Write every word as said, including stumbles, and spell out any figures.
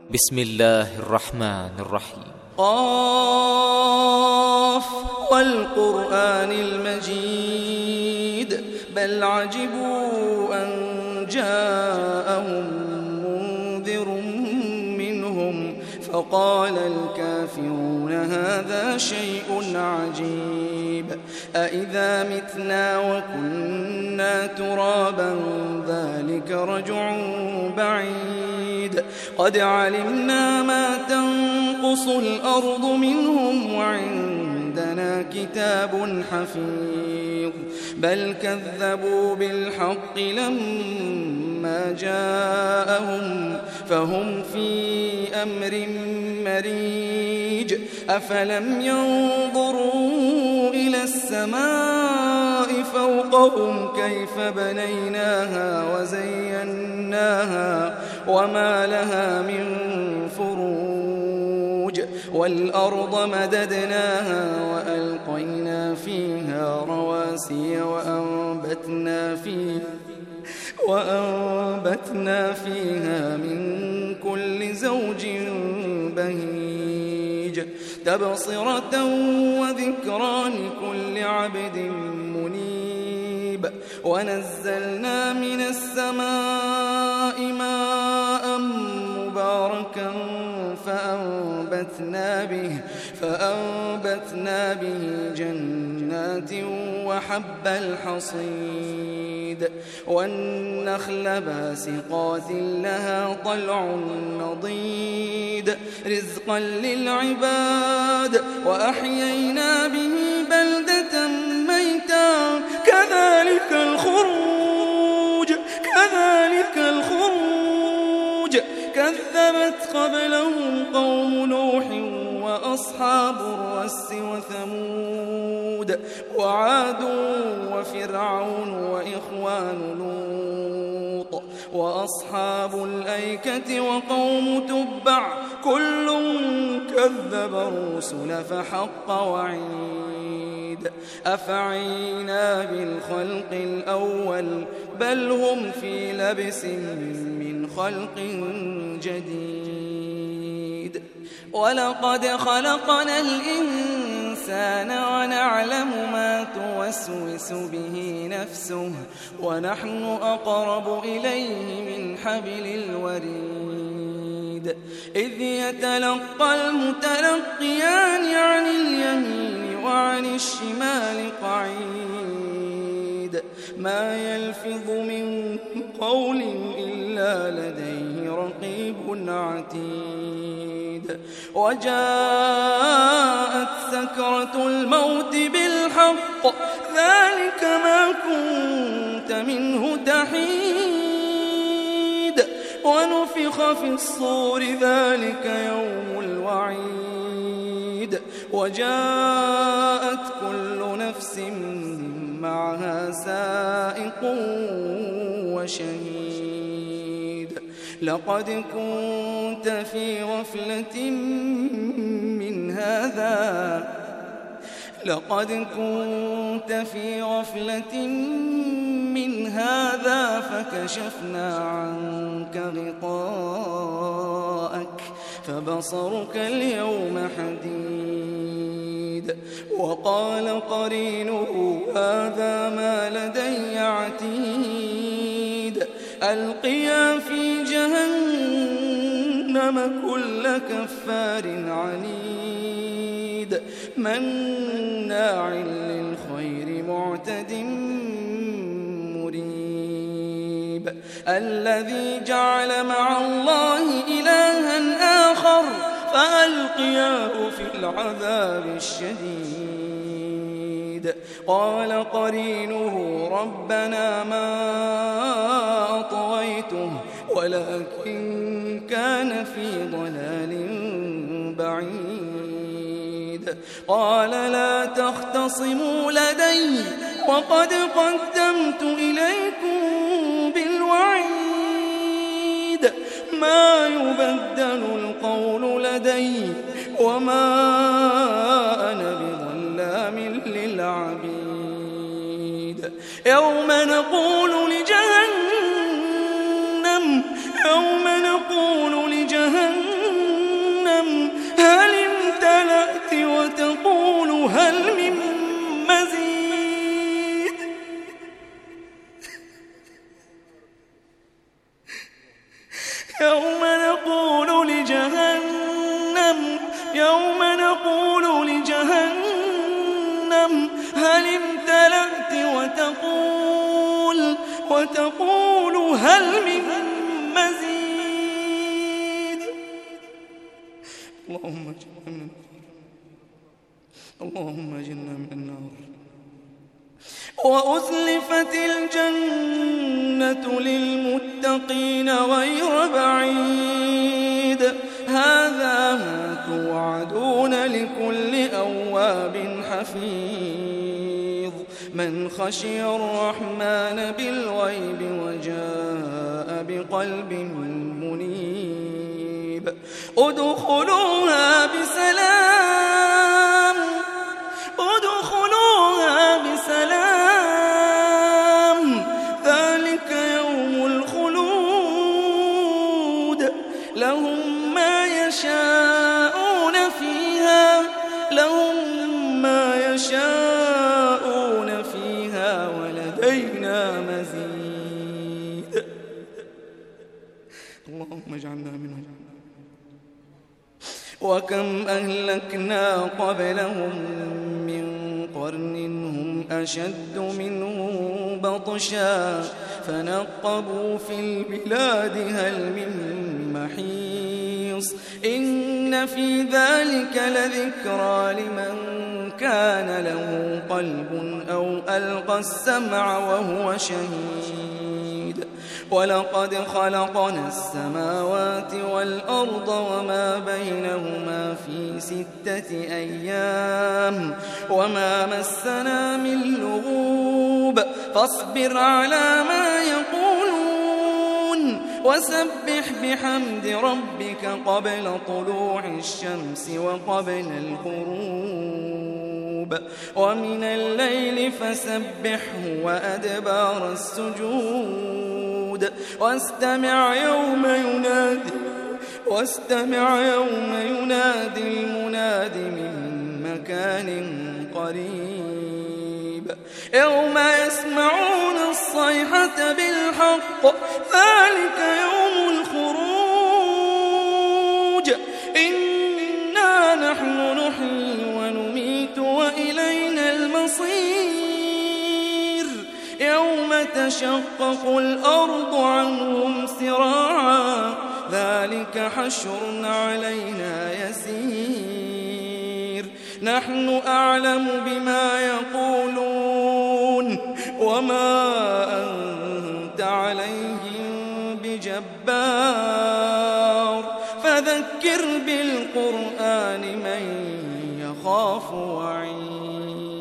بسم الله الرحمن الرحيم. قاف والقرآن المجيد بل عجبوا أن جاءهم منذر منهم فقال الكافرون هذا شيء عجيب أإذا متنا وكنا ترابا ذلك رجع بعيد قد علمنا ما تنقص الأرض منهم وعندنا كتاب حفيظ بل كذبوا بالحق لما جاءهم فهم في أمر مريج أفلم ينظروا إلى السماء فوقهم كيف بنيناها وزيناها وما لها من فروج والأرض مددناها وألقينا فيها رواسي وأنبتنا فيها وأنبتنا فيها من كل زوج بهيج تبصرة وذكرى لكل عبد منيب ونزلنا من السماء ماء مباركا فأنبتنا به فأنبتنا به جنات وحب الحصيد والنخل باسقات لها طلع نضيد رزقا للعباد وأحيينا به بلدة ميتا كذلك الخروج كذلك الخروج كذبت قبلهم قوم نوح وأصحاب الرس وثمود وعاد وفرعون وإخوان لوط وأصحاب الأيكة وقوم تبع كل كذب الرسل فحق وعيد أفعينا بالخلق الأول بل هم في لبس من خلق جديد ولقد خلقنا الإنسان ونعلم ما توسوس به نفسه ونحن أقرب إليه من حبل الوريد إذ يتلقى المتلقيان عن اليمين وعن الشمال قعيد ما يلفظ من قول إلا لديه رقيب عتيد وجاءت سكرة الموت بالحق ذلك ما كنت منه تحيد ونفخ في الصور ذلك يوم الوعيد وجاءت كل نفس معها سائق وشهيد لقد كنت في غفلة من هذا لقد كنت في غفلة من هذا فكشفنا عنك غطاءك فبصرك اليوم حديد وقال قرينه هذا ما لدي عتيد ألقيا في جهنم كل كفار عنيد مناع للخير معتد مريب الذي جعل مع الله إلها آخر فألقياه في العذاب الشديد قال قرينه ربنا ما أطغيته ولكن كان في ضلال بعيد قال لا تختصموا لدي وقد قدمت إليكم بالوعيد ما يبدل القول لدي وما أنا بظلام للعبيد يوم نقول لجهنم يوم نقول لجهنم يوم نقول لجهنم هل امتلأت وتقول وتقول هل من مزيد. اللهم اجعلنا من اللهم اجعلنا من النار. وأزلفت الجنة للمتقين غير بعيد هذا ما توعدون لكل أواب حفيظ من خشي الرحمن بالغيب وجاء بقلب منيب. ادخلوها بسلام ادخلوها بسلام ذلك يوم الخلود لهم ما يشاءون فيها لهم ما يشاءون فيها ولدينا مزيد. اللهم اجعلنا منهم. وكم أهلكنا قبلهم من قرن هم أشد منهم بطشا فنقبوا في البلاد هل من محيص. إن في ذلك لذكرى لمن كان له قلب أو ألقى السمع وهو شهيد. ولقد خلقنا السماوات والأرض وما بينهما في ستة أيام وما مسنا من لغوب فاصبر على ما يقولون وسبح بحمد ربك قبل طلوع الشمس وقبل الغروب ومن الليل فسبحه وأدبار السجود واستمع يوم ينادي واستمع يوم ينادي المناد من مكان قريب يوم يسمعون الصيحة بالحق ذلك يوم الخروج إنا نحن نحيي ونميت وإلينا المصير. يوم تشقق الأرض عنهم سراعا ذلك حشر علينا يسير. نحن أعلم بما يقولون وما أنت عليهم بجبار فذكر بالقرآن من يخاف وعيد.